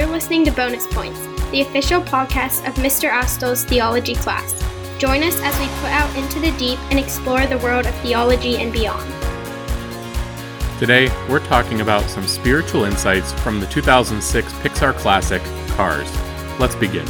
listening to Bonus Points, the official podcast of Mr. Astle's theology class. Join us as we put out into the deep and explore the world of theology and beyond. Today, we're talking about some spiritual insights from the 2006 Pixar classic, Cars. Let's begin.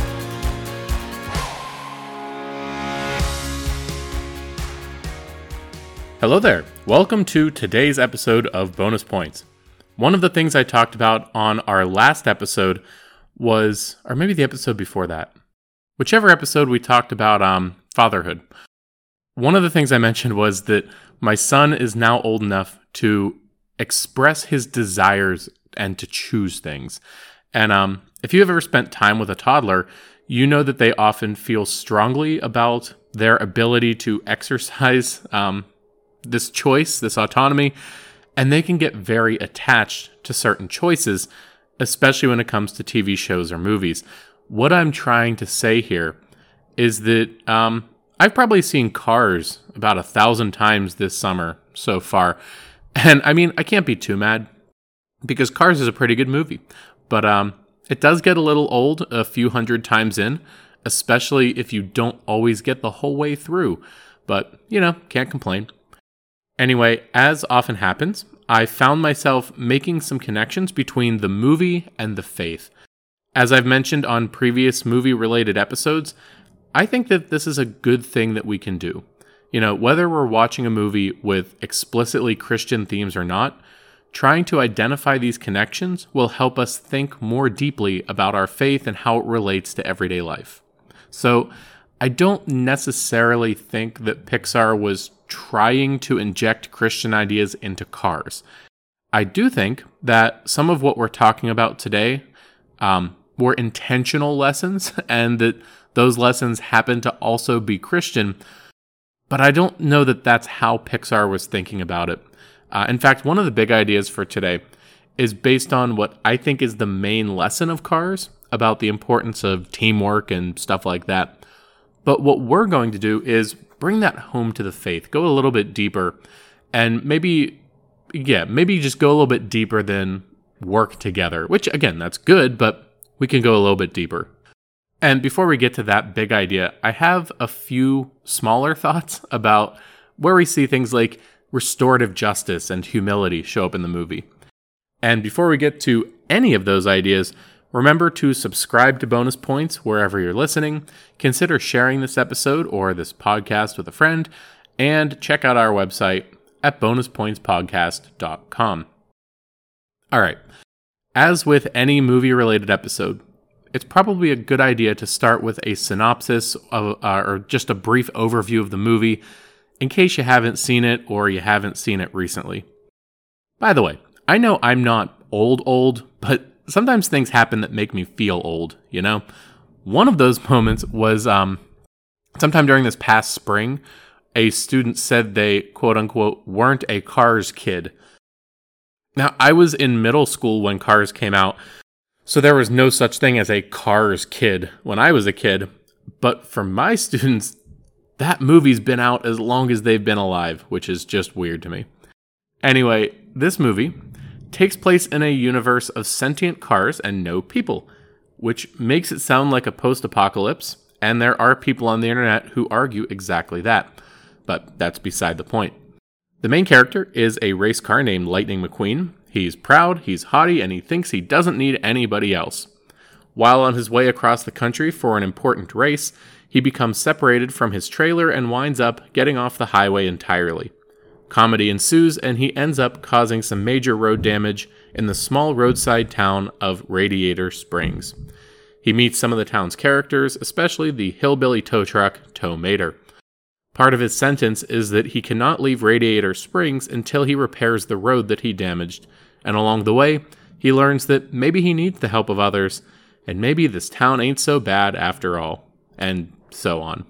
Hello there. Welcome to today's episode of Bonus Points. One of the things I talked about on our last episode was, or maybe the episode before that, whichever episode we talked about fatherhood. One of the things I mentioned was that my son is now old enough to express his desires and to choose things. And if you have ever spent time with a toddler, you know that they often feel strongly about their ability to exercise this choice, this autonomy, and they can get very attached to certain choices, especially when it comes to TV shows or movies. What I'm trying to say here is that I've probably seen Cars about 1,000 times this summer so far. And I mean, I can't be too mad because Cars is a pretty good movie. But it does get a little old a few hundred times in, especially if you don't always get the whole way through. But, you know, can't complain. Anyway, as often happens, I found myself making some connections between the movie and the faith. As I've mentioned on previous movie-related episodes, I think that this is a good thing that we can do. You know, whether we're watching a movie with explicitly Christian themes or not, trying to identify these connections will help us think more deeply about our faith and how it relates to everyday life. So, I don't necessarily think that Pixar was trying to inject Christian ideas into Cars. I do think that some of what we're talking about today were intentional lessons and that those lessons happen to also be Christian, but I don't know that that's how Pixar was thinking about it. In fact, one of the big ideas for today is based on what I think is the main lesson of Cars about the importance of teamwork and stuff like that. But what we're going to do is bring that home to the faith, go a little bit deeper, and maybe just go a little bit deeper than work together, which again, that's good, but we can go a little bit deeper. And before we get to that big idea, I have a few smaller thoughts about where we see things like restorative justice and humility show up in the movie. And before we get to any of those ideas, remember to subscribe to Bonus Points wherever you're listening, consider sharing this episode or this podcast with a friend, and check out our website at bonuspointspodcast.com. All right, as with any movie-related episode, it's probably a good idea to start with a synopsis of, or just a brief overview of the movie in case you haven't seen it or you haven't seen it recently. By the way, I know I'm not old, but sometimes things happen that make me feel old, you know? One of those moments was sometime during this past spring, a student said they, quote-unquote, weren't a Cars kid. Now, I was in middle school when Cars came out, so there was no such thing as a Cars kid when I was a kid. But for my students, that movie's been out as long as they've been alive, which is just weird to me. Anyway, this movie takes place in a universe of sentient cars and no people, which makes it sound like a post-apocalypse, and there are people on the internet who argue exactly that. But that's beside the point. The main character is a race car named Lightning McQueen. He's proud, he's haughty, and he thinks he doesn't need anybody else. While on his way across the country for an important race, he becomes separated from his trailer and winds up getting off the highway entirely. Comedy ensues, and he ends up causing some major road damage in the small roadside town of Radiator Springs. He meets some of the town's characters, especially the hillbilly tow truck, Tow Mater. Part of his sentence is that he cannot leave Radiator Springs until he repairs the road that he damaged, and along the way, he learns that maybe he needs the help of others, and maybe this town ain't so bad after all, and so on.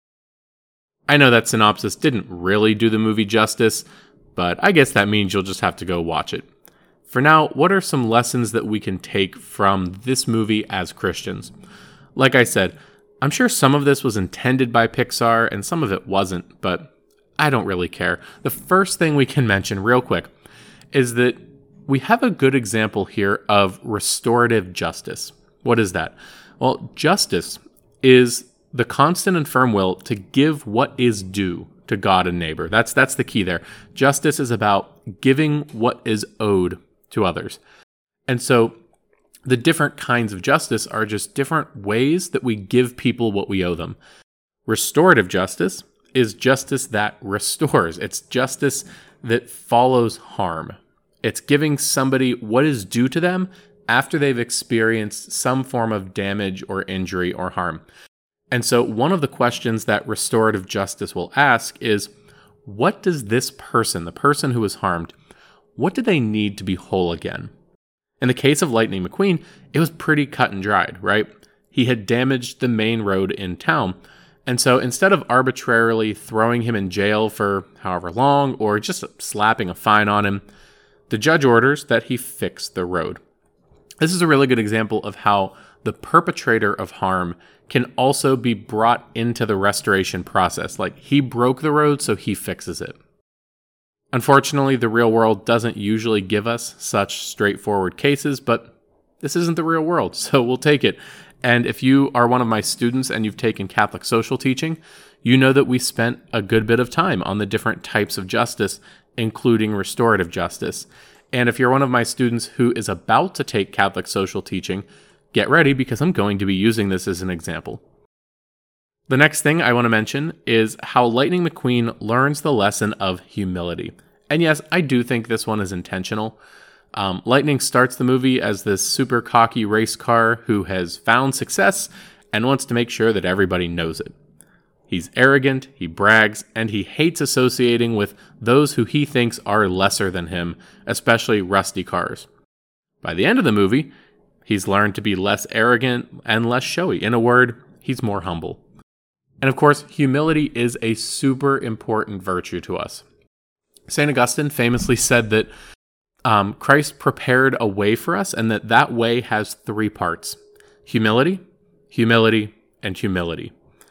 I know that synopsis didn't really do the movie justice, but I guess that means you'll just have to go watch it. For now, what are some lessons that we can take from this movie as Christians? Like I said, I'm sure some of this was intended by Pixar and some of it wasn't, but I don't really care. The first thing we can mention real quick is that we have a good example here of restorative justice. What is that? Well, justice is the constant and firm will to give what is due to God and neighbor. That's the key there. Justice is about giving what is owed to others. And so the different kinds of justice are just different ways that we give people what we owe them. Restorative justice is justice that restores. It's justice that follows harm. It's giving somebody what is due to them after they've experienced some form of damage or injury or harm. And so one of the questions that restorative justice will ask is, what does this person, the person who was harmed, what do they need to be whole again? In the case of Lightning McQueen, it was pretty cut and dried, right? He had damaged the main road in town. And so instead of arbitrarily throwing him in jail for however long or just slapping a fine on him, the judge orders that he fix the road. This is a really good example of how the perpetrator of harm can also be brought into the restoration process. Like, he broke the road, so he fixes it. Unfortunately, the real world doesn't usually give us such straightforward cases, but this isn't the real world, so we'll take it. And if you are one of my students and you've taken Catholic social teaching, you know that we spent a good bit of time on the different types of justice, including restorative justice. And if you're one of my students who is about to take Catholic social teaching, get ready because I'm going to be using this as an example. The next thing I want to mention is how Lightning McQueen learns the lesson of humility. And yes, I do think this one is intentional. Lightning starts the movie as this super cocky race car who has found success and wants to make sure that everybody knows it. He's arrogant, he brags, and he hates associating with those who he thinks are lesser than him, especially rusty cars. By the end of the movie, he's learned to be less arrogant and less showy. In a word, he's more humble. And of course, humility is a super important virtue to us. St. Augustine famously said that Christ prepared a way for us, and that way has 3 parts: humility, humility, and humility.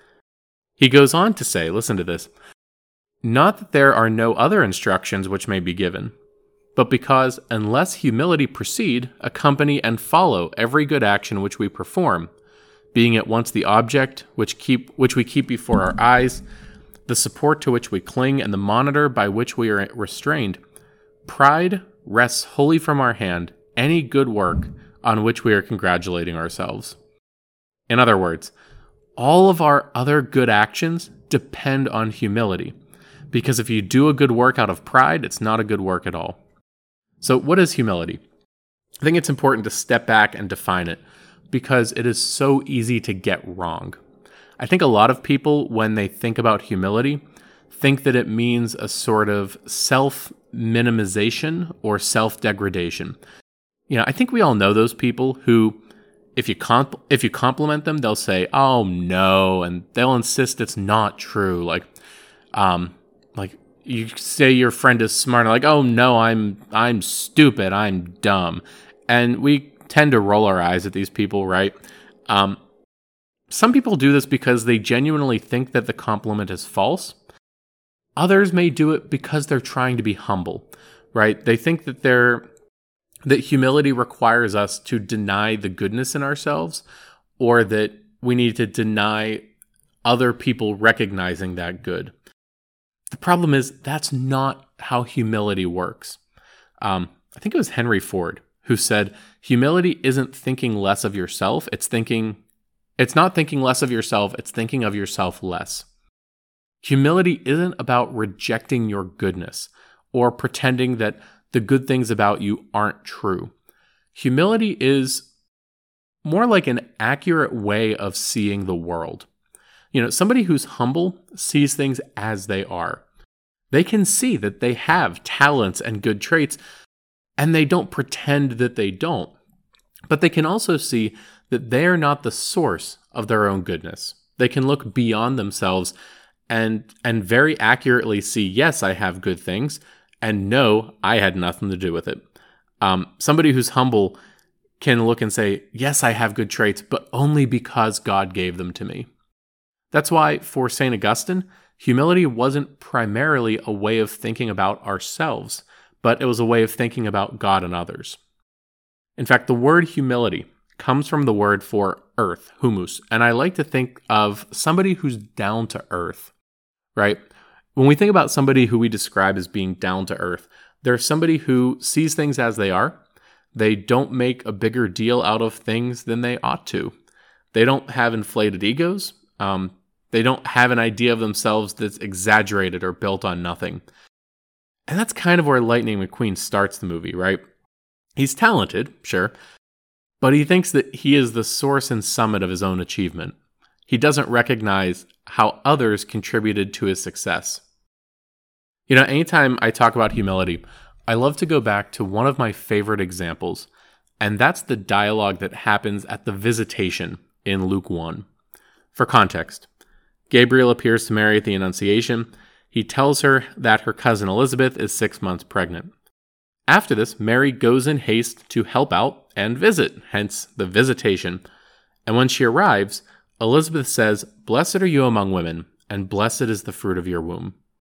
He goes on to say, listen to this, not that there are no other instructions which may be given, but because unless humility precede, accompany, and follow every good action which we perform, being at once the object which we keep before our eyes, the support to which we cling, and the monitor by which we are restrained, pride wrests wholly from our hand any good work on which we are congratulating ourselves. In other words, all of our other good actions depend on humility, because if you do a good work out of pride, it's not a good work at all. So what is humility? I think it's important to step back and define it, because it is so easy to get wrong. I think a lot of people, when they think about humility, think that it means a sort of self-minimization or self-degradation. You know, I think we all know those people who, if you compliment them, they'll say, "Oh no," and they'll insist it's not true. Like you say your friend is smart, like, "Oh no, I'm stupid, I'm dumb," and we tend to roll our eyes at these people, right? Some people do this because they genuinely think that the compliment is false. Others may do it because they're trying to be humble, right? They think that that humility requires us to deny the goodness in ourselves, or that we need to deny other people recognizing that good. The problem is that's not how humility works. I think it was Henry Ford who said, humility isn't thinking less of yourself. It's not thinking less of yourself. It's thinking of yourself less. Humility isn't about rejecting your goodness or pretending that the good things about you aren't true. Humility is more like an accurate way of seeing the world. You know, somebody who's humble sees things as they are. They can see that they have talents and good traits, and they don't pretend that they don't. But they can also see that they are not the source of their own goodness. They can look beyond themselves and very accurately see, yes, I have good things, and no, I had nothing to do with it. Somebody who's humble can look and say, yes, I have good traits, but only because God gave them to me. That's why for St. Augustine, humility wasn't primarily a way of thinking about ourselves, but it was a way of thinking about God and others. In fact, the word humility comes from the word for earth, humus. And I like to think of somebody who's down to earth, right? When we think about somebody who we describe as being down to earth, they're somebody who sees things as they are. They don't make a bigger deal out of things than they ought to. They don't have inflated egos. They don't have an idea of themselves that's exaggerated or built on nothing. And that's kind of where Lightning McQueen starts the movie, right? He's talented, sure, but he thinks that he is the source and summit of his own achievement. He doesn't recognize how others contributed to his success. You know, anytime I talk about humility, I love to go back to one of my favorite examples, and that's the dialogue that happens at the visitation in Luke 1. For context, Gabriel appears to Mary at the Annunciation. He tells her that her cousin Elizabeth is 6 months pregnant. After this, Mary goes in haste to help out and visit, hence the visitation. And when she arrives, Elizabeth says, "Blessed are you among women, and blessed is the fruit of your womb."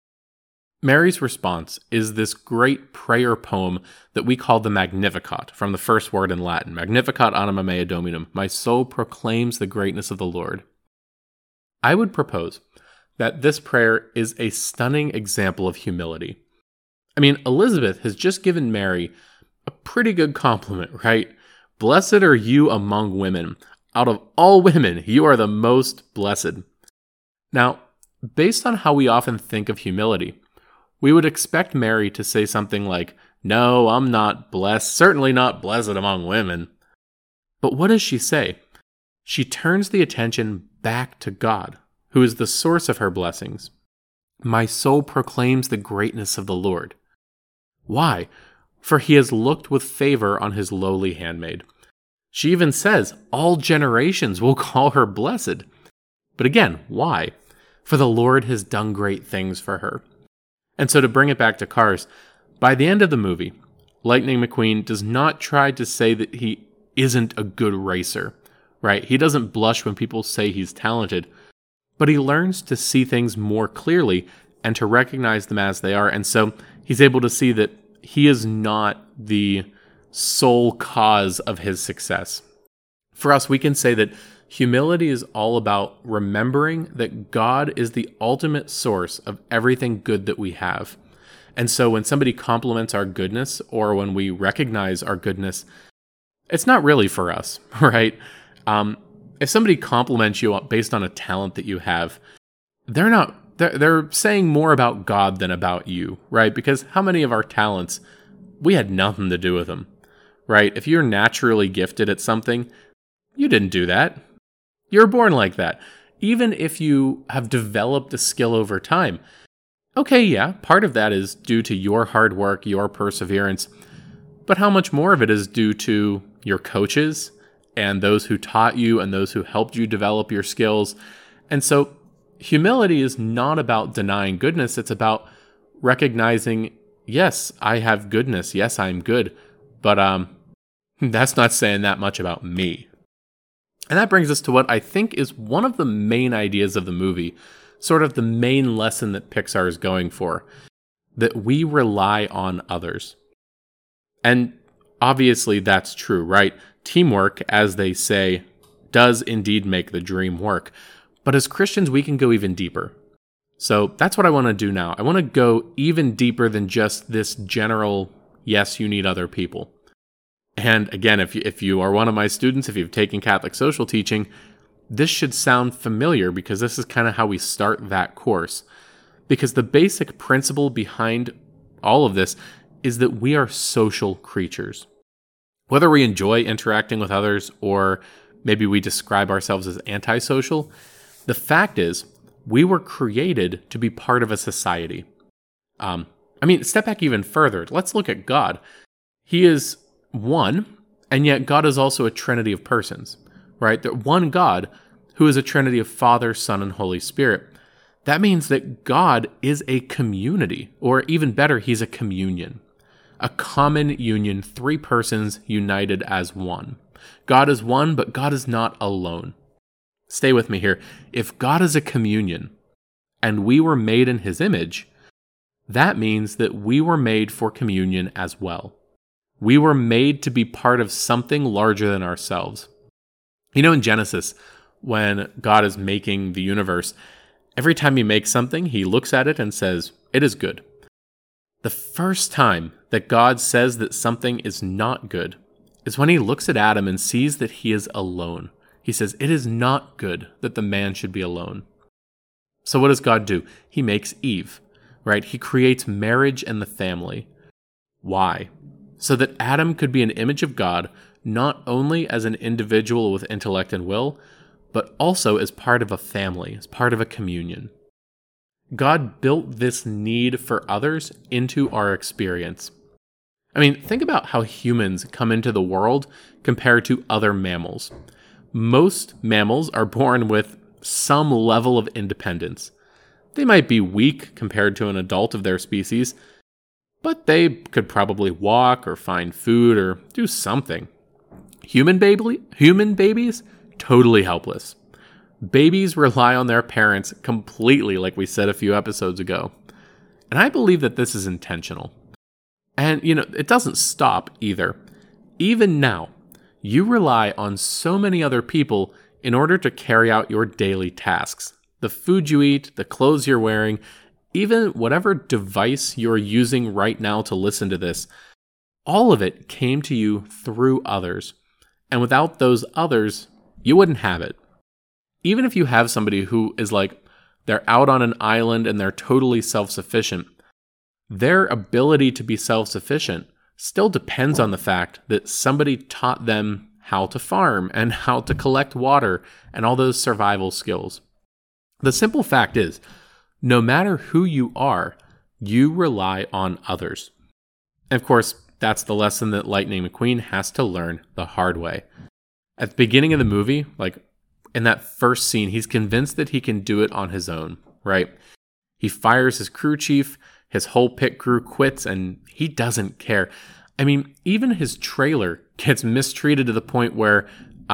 Mary's response is this great prayer poem that we call the Magnificat, from the first word in Latin, Magnificat anima mea Dominum, my soul proclaims the greatness of the Lord. I would propose that this prayer is a stunning example of humility. I mean, Elizabeth has just given Mary a pretty good compliment, right? Blessed are you among women. Out of all women, you are the most blessed. Now, based on how we often think of humility, we would expect Mary to say something like, "No, I'm not blessed, certainly not blessed among women." But what does she say? She turns the attention back to God, who is the source of her blessings. My soul proclaims the greatness of the Lord. Why? For he has looked with favor on his lowly handmaid. She even says, all generations will call her blessed. But again, why? For the Lord has done great things for her. And so to bring it back to Cars, by the end of the movie, Lightning McQueen does not try to say that he isn't a good racer, right? He doesn't blush when people say he's talented, but he learns to see things more clearly and to recognize them as they are. And so he's able to see that he is not the sole cause of his success. For us, we can say that humility is all about remembering that God is the ultimate source of everything good that we have. And so when somebody compliments our goodness, or when we recognize our goodness, it's not really for us, right? If somebody compliments you based on a talent that you have, they're saying more about God than about you, right? Because how many of our talents, we had nothing to do with them, right? If you're naturally gifted at something, you didn't do that. You're born like that. Even if you have developed a skill over time, okay, yeah, part of that is due to your hard work, your perseverance, but how much more of it is due to your coaches and those who taught you and those who helped you develop your skills? And so humility is not about denying goodness. It's about recognizing, yes, I have goodness. Yes, I'm good. But that's not saying that much about me. And that brings us to what I think is one of the main ideas of the movie, sort of the main lesson that Pixar is going for, that we rely on others. And obviously that's true, right? Teamwork, as they say, does indeed make the dream work. But as Christians, we can go even deeper. So that's what I want to do now. I want to go even deeper than just this general, yes, you need other people. And again, if you are one of my students, if you've taken Catholic social teaching, this should sound familiar because this is kind of how we start that course. Because the basic principle behind all of this is that we are social creatures. Whether we enjoy interacting with others or maybe we describe ourselves as antisocial, the fact is we were created to be part of a society. Step back even further. Let's look at God. He is one, and yet God is also a trinity of persons, right? The one God who is a trinity of Father, Son, and Holy Spirit. That means that God is a community, or even better, he's a communion. A common union, three persons united as one. God is one, but God is not alone. Stay with me here. If God is a communion, and we were made in his image, that means that we were made for communion as well. We were made to be part of something larger than ourselves. You know, in Genesis, when God is making the universe, every time he makes something, he looks at it and says, "It is good." The first time that God says that something is not good is when he looks at Adam and sees that he is alone. He says, "It is not good that the man should be alone." So what does God do? He makes Eve, right? He creates marriage and the family. Why? So that Adam could be an image of God, not only as an individual with intellect and will, but also as part of a family, as part of a communion. God built this need for others into our experience. I mean, think about how humans come into the world compared to other mammals. Most mammals are born with some level of independence. They might be weak compared to an adult of their species, but they could probably walk or find food or do something. Human babies, totally helpless. Babies rely on their parents completely, like we said a few episodes ago. And I believe that this is intentional. And, it doesn't stop either. Even now, you rely on so many other people in order to carry out your daily tasks. The food you eat, the clothes you're wearing, even whatever device you're using right now to listen to this, all of it came to you through others. And without those others, you wouldn't have it. Even if you have somebody who is like, they're out on an island and they're totally self-sufficient, their ability to be self-sufficient still depends on the fact that somebody taught them how to farm and how to collect water and all those survival skills. The simple fact is, no matter who you are, you rely on others. And of course, that's the lesson that Lightning McQueen has to learn the hard way. At the beginning of the movie, like in that first scene, he's convinced that he can do it on his own, right? He fires his crew chief, his whole pit crew quits, and he doesn't care. I mean, even his trailer gets mistreated to the point where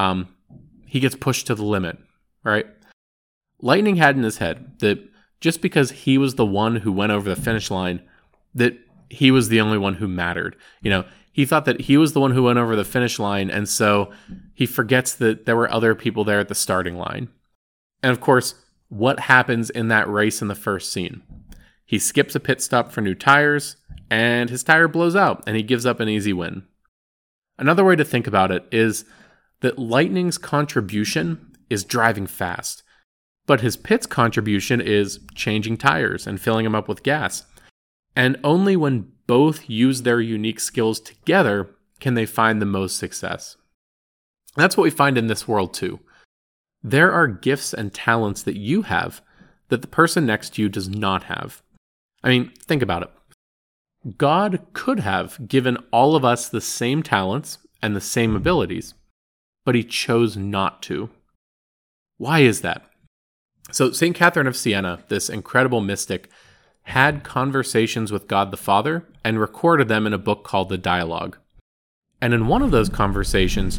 he gets pushed to the limit, right? Lightning had in his head that just because he was the one who went over the finish line, that he was the only one who mattered. He thought that he was the one who went over the finish line, and so he forgets that there were other people there at the starting line. And of course, what happens in that race in the first scene? He skips a pit stop for new tires, and his tire blows out, and he gives up an easy win. Another way to think about it is that Lightning's contribution is driving fast, but his pit's contribution is changing tires and filling them up with gas. And only when both use their unique skills together can they find the most success. That's what we find in this world too. There are gifts and talents that you have that the person next to you does not have. I mean, think about it. God could have given all of us the same talents and the same abilities, but he chose not to. Why is that? So St. Catherine of Siena, this incredible mystic, had conversations with God the Father and recorded them in a book called the Dialogue. And in one of those conversations,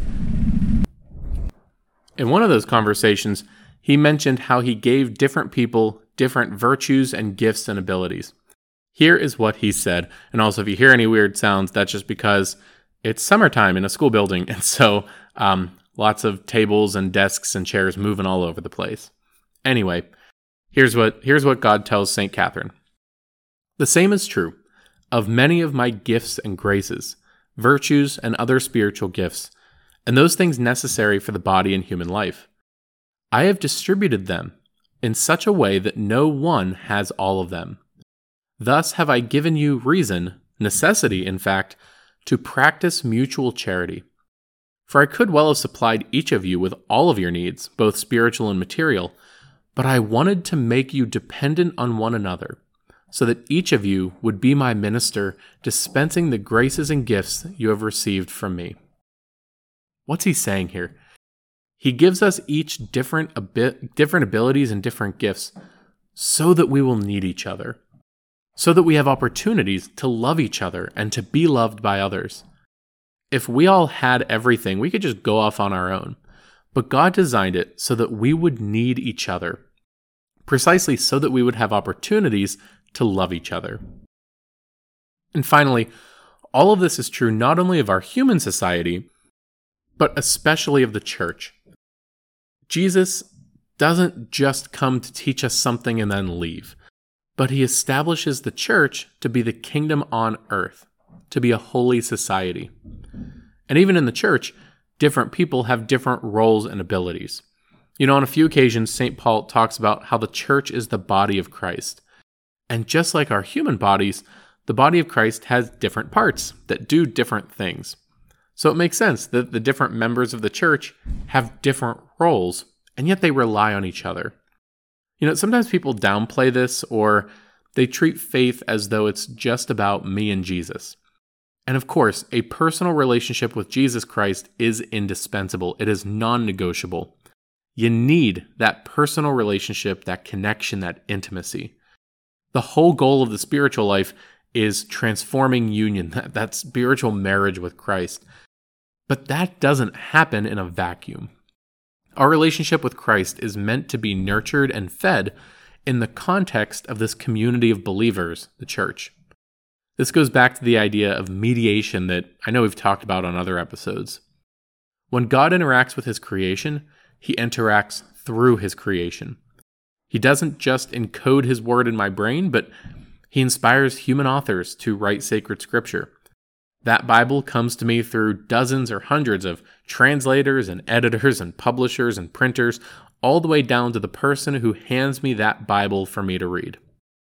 he mentioned how he gave different people different virtues and gifts and abilities. Here is what he said. And also, if you hear any weird sounds, that's just because it's summertime in a school building. And so lots of tables and desks and chairs moving all over the place. Anyway, here's what God tells St. Catherine. The same is true of many of my gifts and graces, virtues and other spiritual gifts, and those things necessary for the body and human life. I have distributed them in such a way that no one has all of them. Thus have I given you reason, necessity, in fact, to practice mutual charity. For I could well have supplied each of you with all of your needs, both spiritual and material, but I wanted to make you dependent on one another, so that each of you would be my minister, dispensing the graces and gifts you have received from me. What's he saying here? He gives us each different abilities and different gifts so that we will need each other, so that we have opportunities to love each other and to be loved by others. If we all had everything, we could just go off on our own. But God designed it so that we would need each other, precisely so that we would have opportunities to love each other. And finally, All of this is true not only of our human society, but especially of the church. Jesus doesn't just come to teach us something and then leave, but he establishes the church to be the kingdom on earth, to be a holy society. And even in the church, different people have different roles and abilities. On a few occasions, St. Paul talks about how the church is the body of Christ. And just like our human bodies, the body of Christ has different parts that do different things. So it makes sense that the different members of the church have different roles, and yet they rely on each other. Sometimes people downplay this, or they treat faith as though it's just about me and Jesus. And of course, a personal relationship with Jesus Christ is indispensable. It is non-negotiable. You need that personal relationship, that connection, that intimacy. The whole goal of the spiritual life is transforming union, that spiritual marriage with Christ. But that doesn't happen in a vacuum. Our relationship with Christ is meant to be nurtured and fed in the context of this community of believers, the church. This goes back to the idea of mediation that I know we've talked about on other episodes. When God interacts with his creation, he interacts through his creation. He doesn't just encode his word in my brain, but he inspires human authors to write sacred scripture. That Bible comes to me through dozens or hundreds of translators and editors and publishers and printers, all the way down to the person who hands me that Bible for me to read.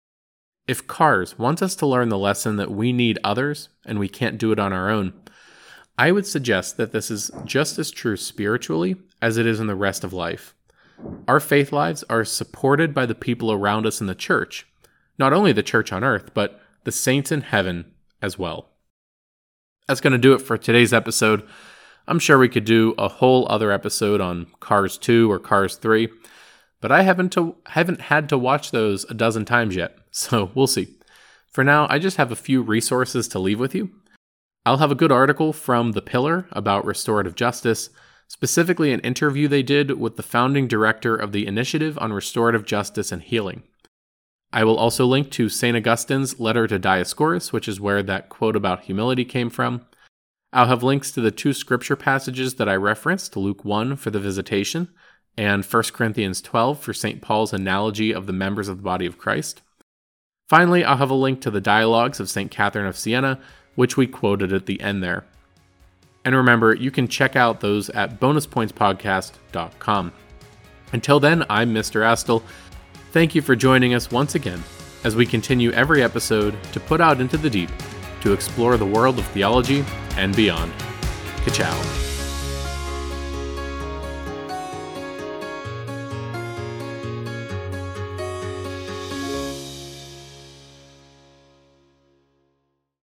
If Cars wants us to learn the lesson that we need others and we can't do it on our own, I would suggest that this is just as true spiritually as it is in the rest of life. Our faith lives are supported by the people around us in the church, not only the church on earth, but the saints in heaven as well. That's going to do it for today's episode. I'm sure we could do a whole other episode on Cars 2 or Cars 3, but I haven't had to watch those a dozen times yet, so we'll see. For now, I just have a few resources to leave with you. I'll have a good article from The Pillar about restorative justice, specifically an interview they did with the founding director of the Initiative on Restorative Justice and Healing. I will also link to St. Augustine's letter to Dioscorus, which is where that quote about humility came from. I'll have links to the two scripture passages that I referenced, Luke 1 for the visitation, and 1 Corinthians 12 for St. Paul's analogy of the members of the body of Christ. Finally, I'll have a link to the dialogues of St. Catherine of Siena, which we quoted at the end there. And remember, you can check out those at bonuspointspodcast.com. Until then, I'm Mr. Astle. Thank you for joining us once again as we continue every episode to put out into the deep to explore the world of theology and beyond. Ka-chow.